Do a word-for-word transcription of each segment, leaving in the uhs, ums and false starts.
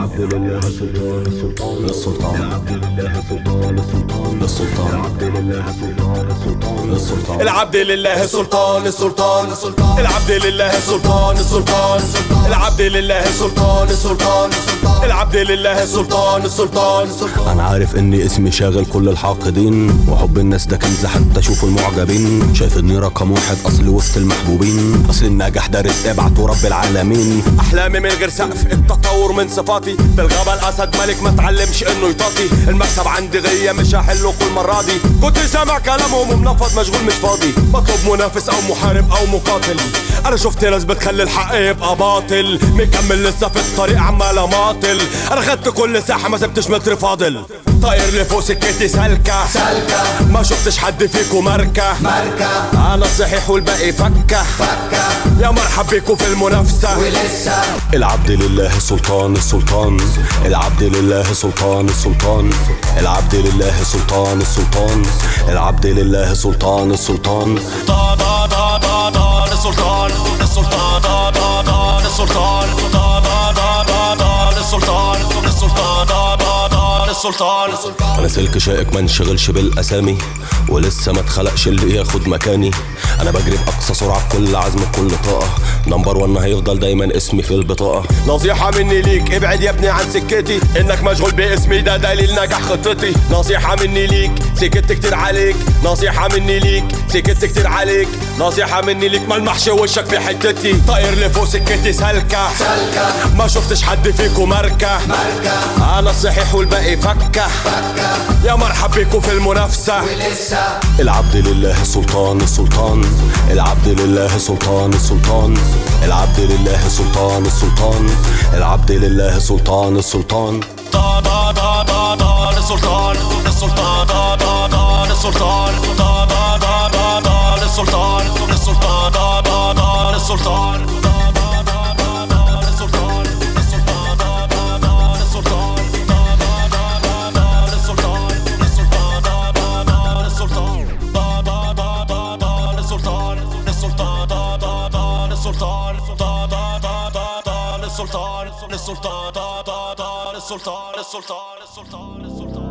العبد لله سلطان السلطان السلطان العبد لله سلطان السلطان السلطان العبد لله سلطان السلطان السلطان العبد لله سلطان السلطان السلطان العبد لله سلطان السلطان العبد لله سلطان السلطان العبد لله سلطان السلطان. انا عارف اني اسمي شاغل كل الحاقدين، وحب الناس ده كنز حتى اشوفوا المعجبين. شايف اني رقم واحد اصل وسط المحبوبين، اصل النجاح ده رزق ابعته رب العالمين. احلامي من غير سقف، التطور من صفاتي. في الغابة الاسد ملك ما اتعلمش انه يطاطي. المكسب عندي غية مش هحله كل مرة دي. كنت سامع كلامهم ومنفض مشغول مش فاضي. بطلب منافس او محارب او مقاتل. انا شفت ناس بتخلي الحق يبقى باطل، مكمل لسه في الطريق عمال اماطل. انا خدت كل ساحة ما سبتش متر فاضل. طاير لفوق سكتي سالكة سالكة، ما شفتش حد فيكو ماركة ماركة. انا الصحيح والباقي فكة فكة. يا مرحب بيكو في المنافسة ولسه. العبد لله سلطان السلطان العبد لله سلطان السلطان العبد لله سلطان السلطان العبد لله سلطان السلطان. دا دا دا دا دا السلطان السلطان دا دا دا السلطان دا دا دا دا دا السلطان السلطان دا دا دا السلطان. انا سلك شائك ما انشغلش بالاسامي، ولسه ما اتخلقش اللي ياخد مكاني. انا بجري باقصى سرعه بكل عزم بكل طاقه، نمبر وان هيفضل دايما اسمي في البطاقه. نصيحه مني ليك ابعد يا ابني عن سكتي، انك مشغول باسمي ده دليل نجاح خطتي. نصيحه مني ليك سكت كتير عليك، نصيحه مني ليك سكت كتير عليك، نصيحه مني ليك ملمحش وشك في حتتي. طاير لفوق سكتي سالكه سالكه، ما شفتش حد فيكو ماركه ماركه. انا الصحيح والباقي فكه فكه. يا مرحب بيكو في المنافسه ولسه. العبد لله سلطان السلطان العبد لله سلطان السلطان العبد لله سلطان السلطان العبد لله سلطان السلطان. دا دا دا دا دا السلطان السلطان دا دا دا السلطان دا دا دا دا دا السلطان السلطان دا دا دا السلطان دا دا دا دا السلطان السلطان دا دا دا السلطان دا دا دا دا السلطان السلطان دا دا دا السلطان دا دا دا دا السلطان السلطان دا دا دا السلطان دا دا دا دا السلطان السلطان دا دا دا السلطان السلطان السلطان السلطان.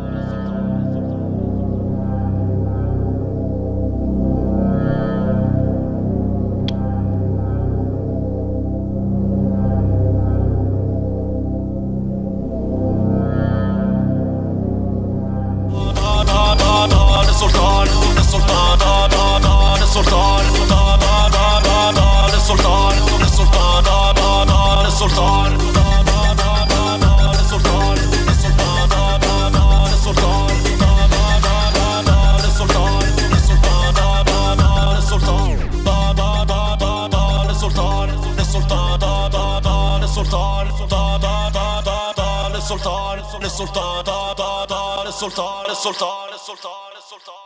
السلطان السلطان دا دا دا السلطان دا دا دا دا دا السلطان السلطان دا دا دا السلطان دا دا دا دا السلطان السلطان دا دا دا السلطان دا دا دا دا السلطان السلطان دا دا دا السلطان دا دا دا دا السلطان السلطان دا دا دا السلطان دا دا دا دا السلطان السلطان دا دا دا السلطان السلطان السلطان السلطان.